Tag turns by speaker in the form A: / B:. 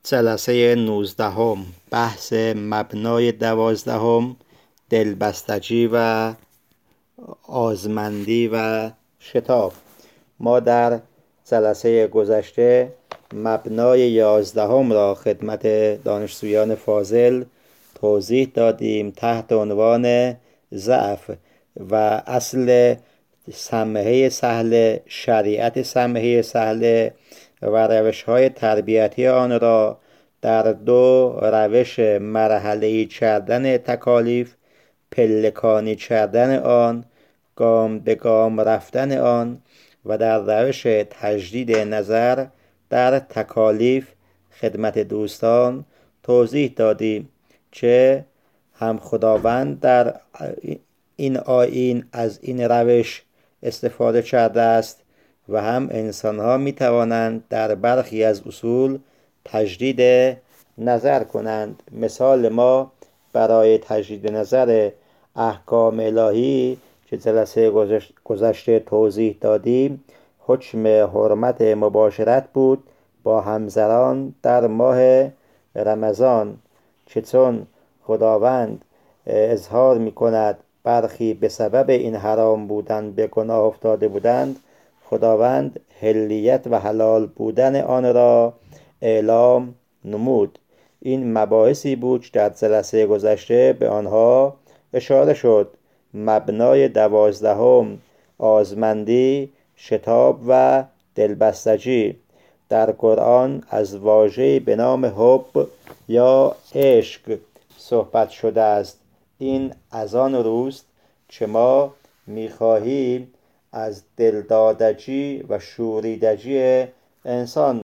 A: جلسه 19 بحث مبنای 12 دلبستگی و آزمندی و شتاب. ما در جلسه گذشته مبنای 11 را خدمت دانشجویان فاضل توضیح دادیم تحت عنوان ضعف و اصل سمحه سهل، شریعت سمحه سهل و روش‌های تربیتی آن را در 2 روش مرحله‌ای کردن تکالیف، پلکانی کردن آن، گام به گام رفتن آن و در روش تجدید نظر در تکالیف خدمت دوستان توضیح دادیم که هم خداوند در این آیین از این روش استفاده کرده است و هم انسان‌ها می‌توانند در برخی از اصول تجدید نظر کنند. مثال ما برای تجدید نظر احکام الهی که جلسه گذشته توضیح دادیم حکم حرمت مباشرت بود با همزران در ماه رمضان، که چون خداوند اظهار می‌کند برخی به سبب این حرام بودن به گناه افتاده بودند، خداوند حلیت و حلال بودن آن را اعلام نمود. این مباحثی بود که در جلسه گذشته به آنها اشاره شد. مبنای 12 آزمندی، شتاب و دلبستگی. در قرآن از واژه‌ای به نام حب یا عشق صحبت شده است. این از آن روست که ما می‌خواهیم از دلدادگی و شوریدگی انسان